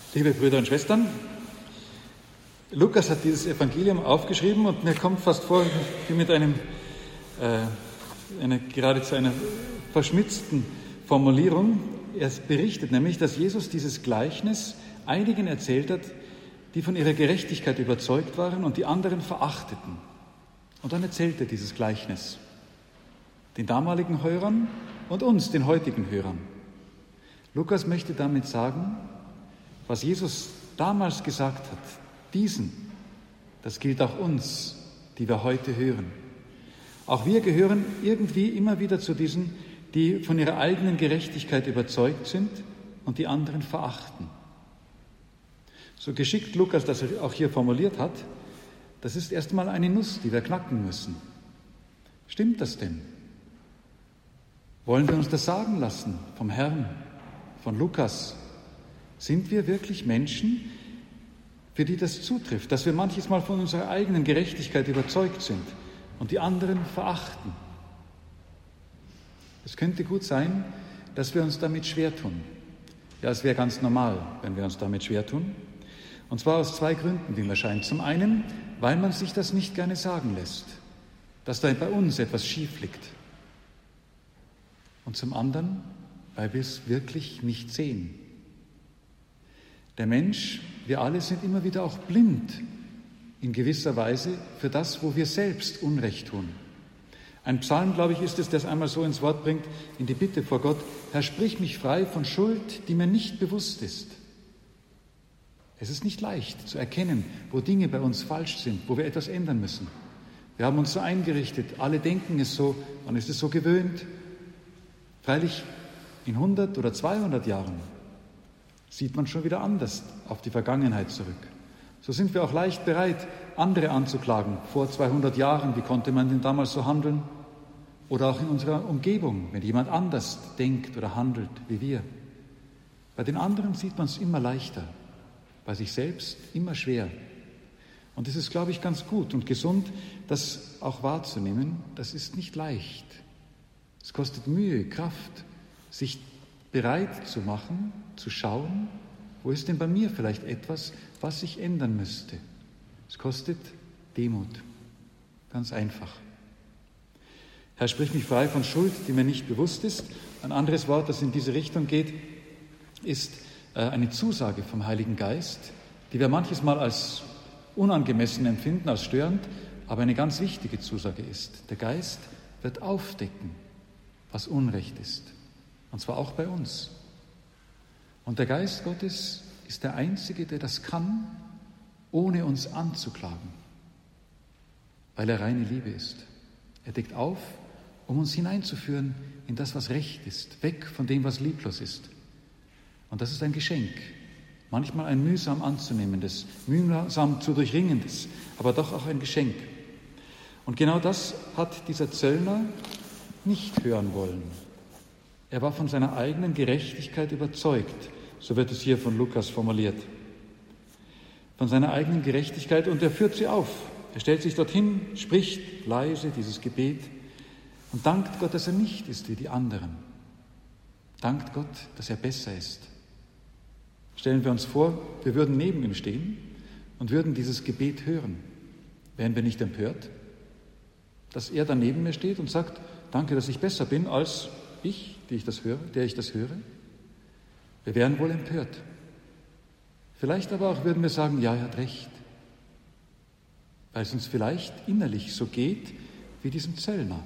Liebe Brüder und Schwestern, Lukas hat dieses Evangelium aufgeschrieben und mir kommt fast vor, wie mit geradezu einer verschmitzten Formulierung. Er berichtet nämlich, dass Jesus dieses Gleichnis einigen erzählt hat, die von ihrer Gerechtigkeit überzeugt waren und die anderen verachteten. Und dann erzählt er dieses Gleichnis den damaligen Hörern und uns, den heutigen Hörern. Lukas möchte damit sagen, was Jesus damals gesagt hat, das gilt auch uns, die wir heute hören. Auch wir gehören irgendwie immer wieder zu diesen, die von ihrer eigenen Gerechtigkeit überzeugt sind und die anderen verachten. So geschickt Lukas das auch hier formuliert hat, das ist erstmal eine Nuss, die wir knacken müssen. Stimmt das denn? Wollen wir uns das sagen lassen vom Herrn, von Lukas? Sind wir wirklich Menschen, für die das zutrifft, dass wir manches Mal von unserer eigenen Gerechtigkeit überzeugt sind und die anderen verachten? Es könnte gut sein, dass wir uns damit schwer tun. Ja, es wäre ganz normal, wenn wir uns damit schwer tun. Und zwar aus zwei Gründen, wie mir scheint. Zum einen, weil man sich das nicht gerne sagen lässt, dass da bei uns etwas schief liegt. Und zum anderen, weil wir es wirklich nicht sehen. Der Mensch, wir alle sind immer wieder auch blind in gewisser Weise für das, wo wir selbst Unrecht tun. Ein Psalm, glaube ich, ist es, der es einmal so ins Wort bringt, in die Bitte vor Gott: Herr, sprich mich frei von Schuld, die mir nicht bewusst ist. Es ist nicht leicht zu erkennen, wo Dinge bei uns falsch sind, wo wir etwas ändern müssen. Wir haben uns so eingerichtet, alle denken es so, man ist es so gewöhnt. Freilich, in 100 oder 200 Jahren sieht man schon wieder anders auf die Vergangenheit zurück. So sind wir auch leicht bereit, andere anzuklagen. Vor 200 Jahren, wie konnte man denn damals so handeln? Oder auch in unserer Umgebung, wenn jemand anders denkt oder handelt wie wir. Bei den anderen sieht man es immer leichter, bei sich selbst immer schwer. Und es ist, glaube ich, ganz gut und gesund, das auch wahrzunehmen. Das ist nicht leicht. Es kostet Mühe, Kraft, sich bereit zu machen, zu schauen, wo ist denn bei mir vielleicht etwas, was sich ändern müsste. Es kostet Demut, ganz einfach. Herr, sprich mich frei von Schuld, die mir nicht bewusst ist. Ein anderes Wort, das in diese Richtung geht, ist eine Zusage vom Heiligen Geist, die wir manches Mal als unangemessen empfinden, als störend, aber eine ganz wichtige Zusage ist. Der Geist wird aufdecken, was Unrecht ist. Und zwar auch bei uns. Und der Geist Gottes ist der Einzige, der das kann, ohne uns anzuklagen, weil er reine Liebe ist. Er deckt auf, um uns hineinzuführen in das, was recht ist, weg von dem, was lieblos ist. Und das ist ein Geschenk, manchmal ein mühsam anzunehmendes, mühsam zu durchringendes, aber doch auch ein Geschenk. Und genau das hat dieser Zöllner nicht hören wollen. Er war von seiner eigenen Gerechtigkeit überzeugt, so wird es hier von Lukas formuliert. Von seiner eigenen Gerechtigkeit, und er führt sie auf. Er stellt sich dorthin, spricht leise dieses Gebet und dankt Gott, dass er nicht ist wie die anderen. Dankt Gott, dass er besser ist. Stellen wir uns vor, wir würden neben ihm stehen und würden dieses Gebet hören. Wären wir nicht empört, dass er da neben mir steht und sagt: Danke, dass ich besser bin als ich, der ich das höre? Wir wären wohl empört. Vielleicht aber auch würden wir sagen: Ja, er hat recht. Weil es uns vielleicht innerlich so geht wie diesem Zöllner,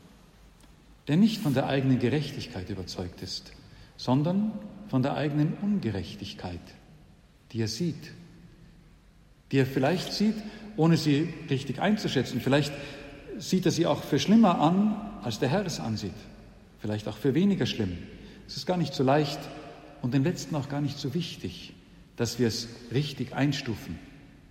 der nicht von der eigenen Gerechtigkeit überzeugt ist, sondern von der eigenen Ungerechtigkeit, die er sieht. Die er vielleicht sieht, ohne sie richtig einzuschätzen. Vielleicht sieht er sie auch für schlimmer an, als der Herr es ansieht. Vielleicht auch für weniger schlimm. Es ist gar nicht so leicht und den Letzten auch gar nicht so wichtig, dass wir es richtig einstufen.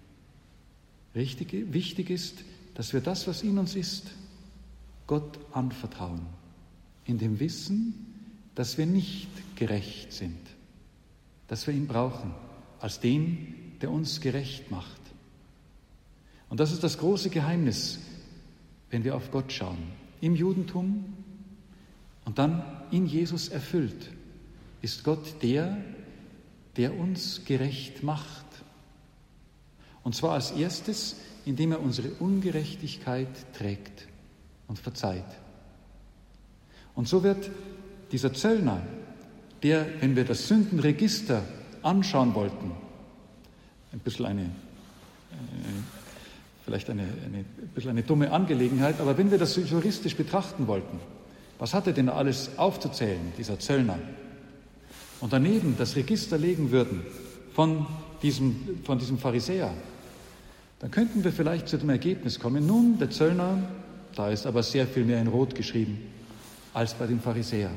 Wichtig ist, dass wir das, was in uns ist, Gott anvertrauen, in dem Wissen, dass wir nicht gerecht sind, dass wir ihn brauchen als den, der uns gerecht macht. Und das ist das große Geheimnis, wenn wir auf Gott schauen, im Judentum und dann in Jesus erfüllt, ist Gott der der uns gerecht macht. Und zwar als erstes, indem er unsere Ungerechtigkeit trägt und verzeiht. Und so wird dieser Zöllner, der, wenn wir das Sündenregister anschauen wollten, ein bisschen vielleicht eine dumme Angelegenheit, aber wenn wir das juristisch betrachten wollten, was hat er denn alles aufzuzählen, dieser Zöllner? Und daneben das Register legen würden von diesem Pharisäer, dann könnten wir vielleicht zu dem Ergebnis kommen, nun, der Zöllner, da ist aber sehr viel mehr in Rot geschrieben, als bei dem Pharisäer.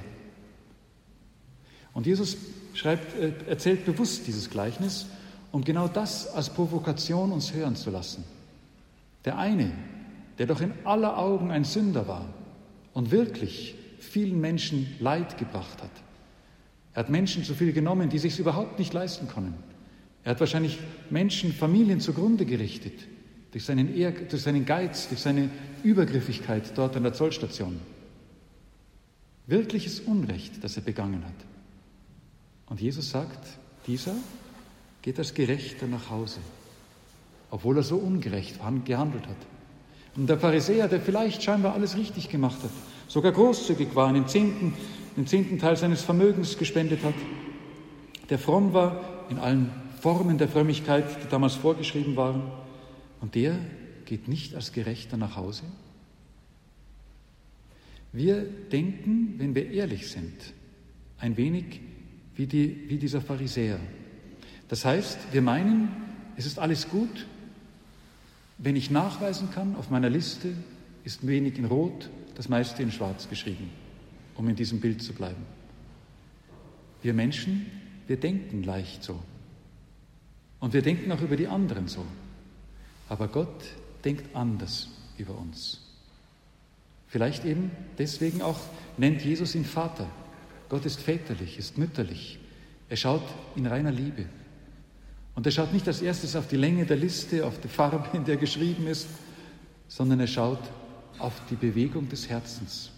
Und Jesus erzählt bewusst dieses Gleichnis, um genau das als Provokation uns hören zu lassen. Der eine, der doch in aller Augen ein Sünder war und wirklich vielen Menschen Leid gebracht hat. Er hat Menschen zu viel genommen, die sich es überhaupt nicht leisten können. Er hat wahrscheinlich Menschen, Familien zugrunde gerichtet, durch seinen Geiz, durch seine Übergriffigkeit dort an der Zollstation. Wirkliches Unrecht, das er begangen hat. Und Jesus sagt, dieser geht als Gerechter nach Hause, obwohl er so ungerecht gehandelt hat. Und der Pharisäer, der vielleicht scheinbar alles richtig gemacht hat, sogar großzügig war, den zehnten Teil seines Vermögens gespendet hat, der fromm war in allen Formen der Frömmigkeit, die damals vorgeschrieben waren, und der geht nicht als Gerechter nach Hause? Wir denken, wenn wir ehrlich sind, ein wenig wie dieser Pharisäer. Das heißt, wir meinen, es ist alles gut, wenn ich nachweisen kann, auf meiner Liste ist wenig in Rot, das meiste in Schwarz geschrieben, um in diesem Bild zu bleiben. Wir Menschen, wir denken leicht so. Und wir denken auch über die anderen so. Aber Gott denkt anders über uns. Vielleicht eben deswegen auch nennt Jesus ihn Vater. Gott ist väterlich, ist mütterlich. Er schaut in reiner Liebe. Und er schaut nicht als erstes auf die Länge der Liste, auf die Farbe, in der geschrieben ist, sondern er schaut auf die Bewegung des Herzens.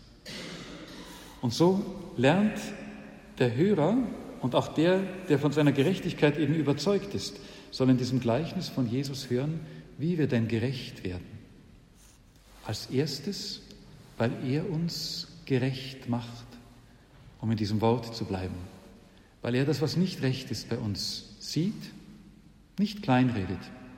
Und so lernt der Hörer und auch der von seiner Gerechtigkeit eben überzeugt ist, soll in diesem Gleichnis von Jesus hören, wie wir denn gerecht werden. Als erstes, weil er uns gerecht macht, um in diesem Wort zu bleiben. Weil er das, was nicht recht ist bei uns, sieht, nicht kleinredet,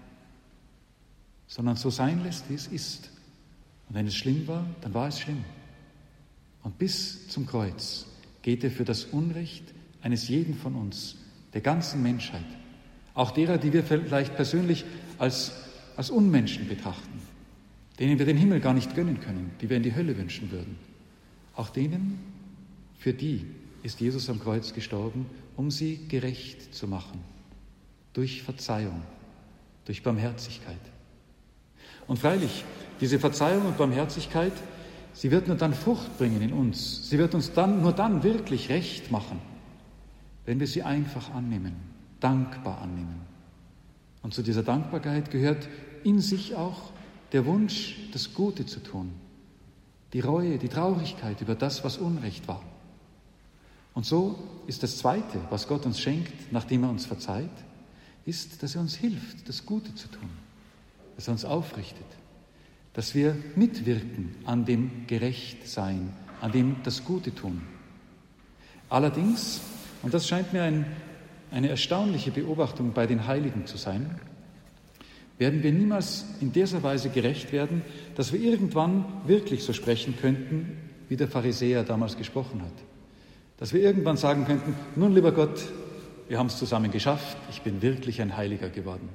sondern so sein lässt, wie es ist. Und wenn es schlimm war, dann war es schlimm. Und bis zum Kreuz geht er für das Unrecht eines jeden von uns, der ganzen Menschheit, auch derer, die wir vielleicht persönlich als Unmenschen betrachten, denen wir den Himmel gar nicht gönnen können, die wir in die Hölle wünschen würden. Auch denen, für die ist Jesus am Kreuz gestorben, um sie gerecht zu machen. Durch Verzeihung, durch Barmherzigkeit. Und freilich, diese Verzeihung und Barmherzigkeit, sie wird nur dann Frucht bringen in uns. Sie wird uns nur dann wirklich recht machen, wenn wir sie einfach annehmen, dankbar annehmen. Und zu dieser Dankbarkeit gehört in sich auch der Wunsch, das Gute zu tun, die Reue, die Traurigkeit über das, was Unrecht war. Und so ist das Zweite, was Gott uns schenkt, nachdem er uns verzeiht, ist, dass er uns hilft, das Gute zu tun, dass er uns aufrichtet, dass wir mitwirken an dem Gerechtsein, an dem das Gute tun. Allerdings, und das scheint mir eine erstaunliche Beobachtung bei den Heiligen zu sein, werden wir niemals in dieser Weise gerecht werden, dass wir irgendwann wirklich so sprechen könnten, wie der Pharisäer damals gesprochen hat. Dass wir irgendwann sagen könnten, nun lieber Gott, wir haben es zusammen geschafft, ich bin wirklich ein Heiliger geworden.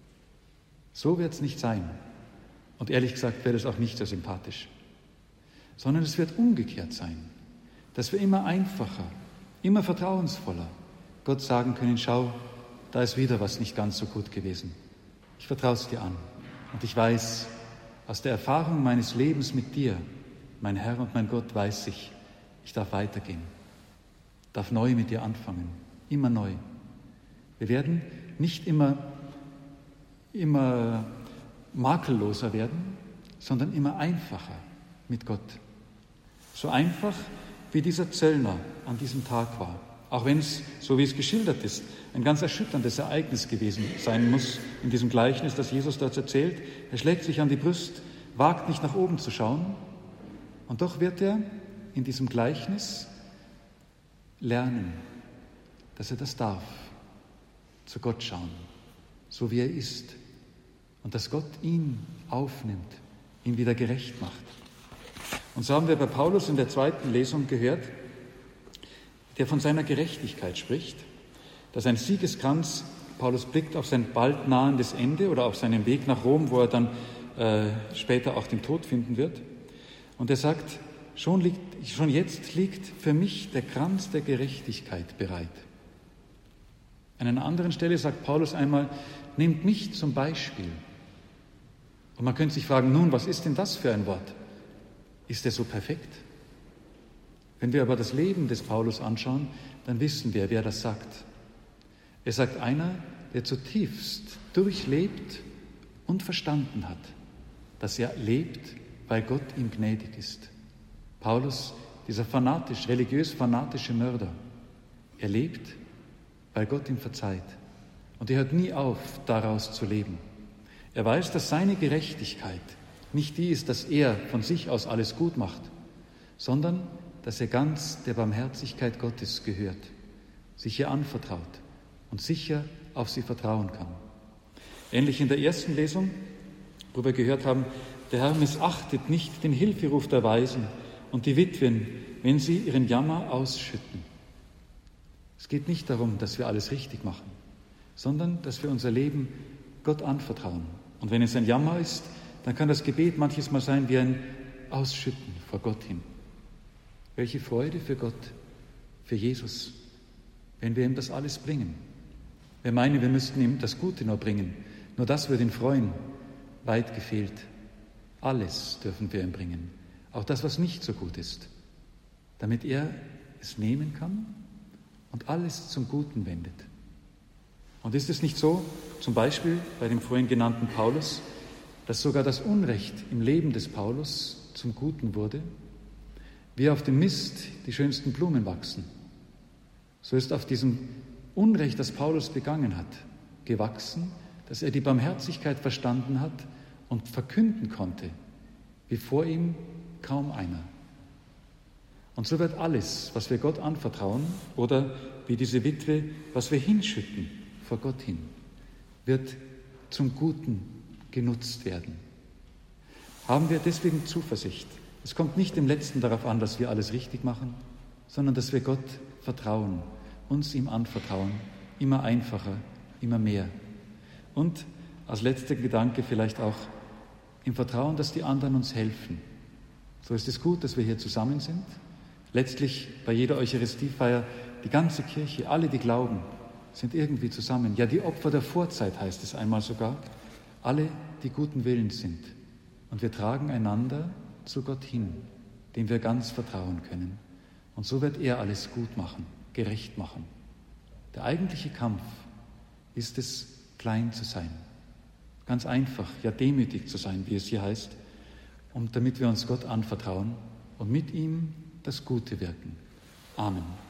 So wird es nicht sein. Und ehrlich gesagt wäre das auch nicht so sympathisch. Sondern es wird umgekehrt sein, dass wir immer einfacher, immer vertrauensvoller Gott sagen können, schau, da ist wieder was nicht ganz so gut gewesen. Ich vertraue es dir an. Und ich weiß, aus der Erfahrung meines Lebens mit dir, mein Herr und mein Gott, weiß ich darf weitergehen, darf neu mit dir anfangen, immer neu. Wir werden nicht immer makelloser werden, sondern immer einfacher mit Gott. So einfach, wie dieser Zöllner an diesem Tag war. Auch wenn es, so wie es geschildert ist, ein ganz erschütterndes Ereignis gewesen sein muss in diesem Gleichnis, das Jesus dort erzählt. Er schlägt sich an die Brust, wagt nicht nach oben zu schauen, und doch wird er in diesem Gleichnis lernen, dass er das darf, zu Gott schauen, so wie er ist, und dass Gott ihn aufnimmt, ihn wieder gerecht macht. Und so haben wir bei Paulus in der zweiten Lesung gehört, der von seiner Gerechtigkeit spricht, dass ein Siegeskranz, Paulus blickt auf sein bald nahendes Ende oder auf seinen Weg nach Rom, wo er dann später auch den Tod finden wird. Und er sagt, schon jetzt liegt für mich der Kranz der Gerechtigkeit bereit. An einer anderen Stelle sagt Paulus einmal, nehmt mich zum Beispiel. Und man könnte sich fragen, nun, was ist denn das für ein Wort? Ist er so perfekt? Wenn wir aber das Leben des Paulus anschauen, dann wissen wir, wer das sagt. Er sagt einer, der zutiefst durchlebt und verstanden hat, dass er lebt, weil Gott ihm gnädig ist. Paulus, dieser religiös-fanatische Mörder, er lebt, weil Gott ihm verzeiht. Und er hört nie auf, daraus zu leben. Er weiß, dass seine Gerechtigkeit nicht die ist, dass er von sich aus alles gut macht, sondern dass er ganz der Barmherzigkeit Gottes gehört, sich ihr anvertraut und sicher auf sie vertrauen kann. Ähnlich in der ersten Lesung, wo wir gehört haben, der Herr missachtet nicht den Hilferuf der Weisen und die Witwen, wenn sie ihren Jammer ausschütten. Es geht nicht darum, dass wir alles richtig machen, sondern dass wir unser Leben Gott anvertrauen. Und wenn es ein Jammer ist, dann kann das Gebet manches Mal sein wie ein Ausschütten vor Gott hin. Welche Freude für Gott, für Jesus, wenn wir ihm das alles bringen. Wir meinen, wir müssten ihm das Gute nur bringen. Nur das würde ihn freuen. Weit gefehlt. Alles dürfen wir ihm bringen. Auch das, was nicht so gut ist. Damit er es nehmen kann und alles zum Guten wendet. Und ist es nicht so, zum Beispiel bei dem vorhin genannten Paulus, dass sogar das Unrecht im Leben des Paulus zum Guten wurde? Wie auf dem Mist die schönsten Blumen wachsen, so ist auf diesem Unrecht, das Paulus begangen hat, gewachsen, dass er die Barmherzigkeit verstanden hat und verkünden konnte, wie vor ihm kaum einer. Und so wird alles, was wir Gott anvertrauen, oder wie diese Witwe, was wir hinschütten vor Gott hin, wird zum Guten genutzt werden. Haben wir deswegen Zuversicht. Es kommt nicht im Letzten darauf an, dass wir alles richtig machen, sondern dass wir Gott vertrauen, uns ihm anvertrauen, immer einfacher, immer mehr. Und als letzter Gedanke vielleicht auch im Vertrauen, dass die anderen uns helfen. So ist es gut, dass wir hier zusammen sind. Letztlich bei jeder Eucharistiefeier, die ganze Kirche, alle, die glauben, sind irgendwie zusammen. Ja, die Opfer der Vorzeit heißt es einmal sogar. Alle, die guten Willens sind. Und wir tragen einander zu Gott hin, dem wir ganz vertrauen können. Und so wird er alles gut machen, gerecht machen. Der eigentliche Kampf ist es, klein zu sein. Ganz einfach, ja demütig zu sein, wie es hier heißt, damit wir uns Gott anvertrauen und mit ihm das Gute wirken. Amen.